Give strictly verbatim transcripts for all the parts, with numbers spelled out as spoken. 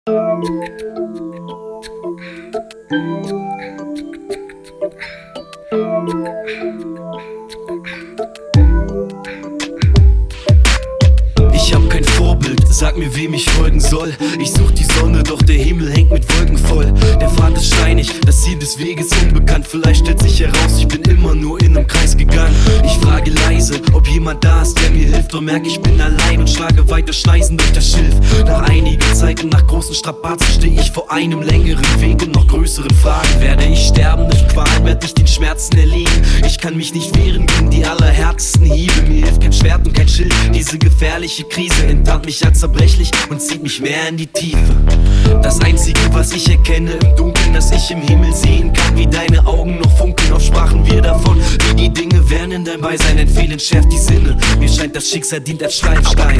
Ich hab kein Vorbild, sag mir, wem ich folgen soll. Ich such die Sonne, doch der Himmel hängt mit Wolken voll. Der Pfad ist steinig, das Ziel des Weges unbekannt. Vielleicht stellt sich heraus, ich bin immer nur in einem Kreis gegangen. Ich frage leise, ob jemand da ist, der mir hilft. Doch merk, ich bin allein und schlage weiter Schneisen durch das Schilf. Nach einiger Zeit und nach großen Strapazen steh ich vor einem längeren Weg und noch größeren Fragen. Werde ich sterben durch Qualen, werd ich den Schmerzen erliegen? Ich kann mich nicht wehren gegen die allerhärtesten Hiebe. Mir hilft kein Schwert und kein Schild, diese gefährliche Krise enttarnt mich als zerbrechlich und zieht mich mehr in die Tiefe. Das Einzige, was ich erkenne im Dunkeln, dass ich im Himmel sehen kann, wie deine Augen noch funkeln. Oft sprachen wir davon, wie die Dinge wären in deinem Beisein. Ein Fehlen schärft die Sinne, mir scheint das Schicksal dient als Schleifstein.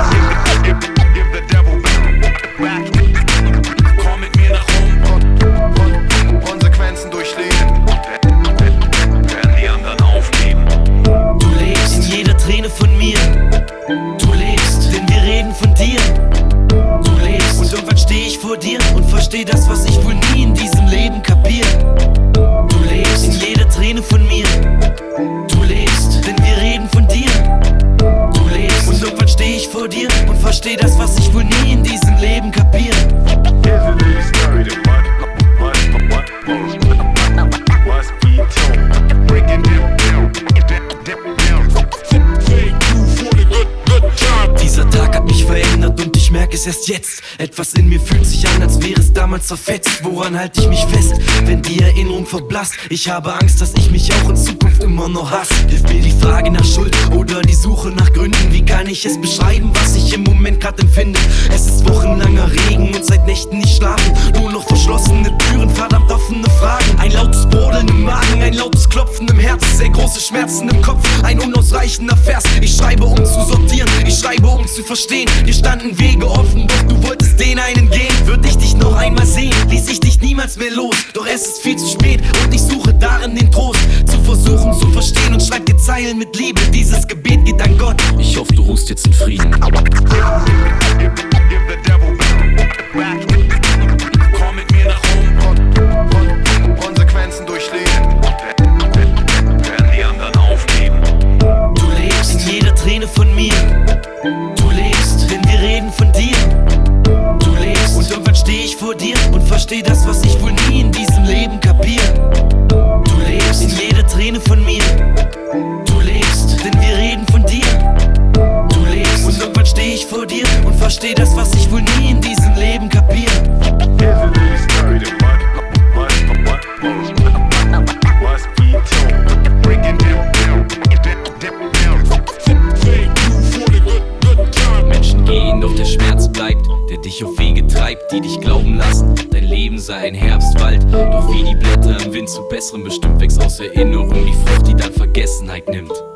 Komm mit mir nach oben, Konsequenzen durchleben, werden die anderen aufgeben. Du lebst in jeder Träne von mir. Du lebst, denn wir reden von dir. Du lebst und irgendwann steh ich vor dir und versteh das, was ich wohl nie in diesem Leben kapier. Du lebst in jeder Träne von mir. Du lebst, denn wir reden von dir. Du lebst und irgendwann steh ich vor dir und versteh das, was ich wohl nie in diesem Leben kapier. Dieser Tag hat mich verändert und ich merke es erst jetzt. Etwas in mir fühlt sich an, als wäre es damals zerfetzt. Woran halte ich mich fest, wenn die Erinnerung verblasst? Ich habe Angst, dass ich mich auch in Zukunft immer noch hasse. Hilft mir die Frage nach Schuld oder die Suche nach Gründen? Wie kann ich es beschreiben, was ich im Moment gerade empfinde? Es ist wochenlanger Regen und seit Nächten nicht schlafen. Nur noch verschlossene Türen, verdammt offene Fragen. Ein lautes Brodeln im Magen, ein lautes Klopfen im Herzen. Sehr große Schmerzen im Kopf, ein unausreichender Vers. Ich schreibe, um zu sortieren, ich schreibe, um zu verstehen. Dir standen Wege offen, doch du wolltest den einen gehen. Würde ich dich noch einmal sehen, ließ ich dich niemals mehr los. Doch es ist viel zu spät und ich suche darin den Trost. Zu versuchen zu verstehen und schreib dir Zeilen mit Liebe. Dieses Gebet geht an Gott. Ich hoffe, du ruhst jetzt in Frieden. Komm mit mir nach oben, Konsequenzen durchleben, werden die anderen aufgeben. Du lebst in jeder Träne von mir. Du lebst, denn wir reden von dir. Du lebst und irgendwann steh ich vor dir und versteh das, was ich wohl nie in diesem Leben kapier. Du lebst in jeder Träne von mir. Du lebst, denn wir reden von dir. Du lebst und irgendwann steh ich vor dir und versteh das, was ich wohl nie in diesem Leben kapier. Menschen gehen, doch der Schmerz bleibt, der dich auf Wege treibt, die dich glauben lassen, dein Leben sei ein Herbstwald. Doch wie die Blätter im Wind zu Besserem bestimmt, wächst aus Erinnerung die Frucht, die dann Vergessenheit nimmt.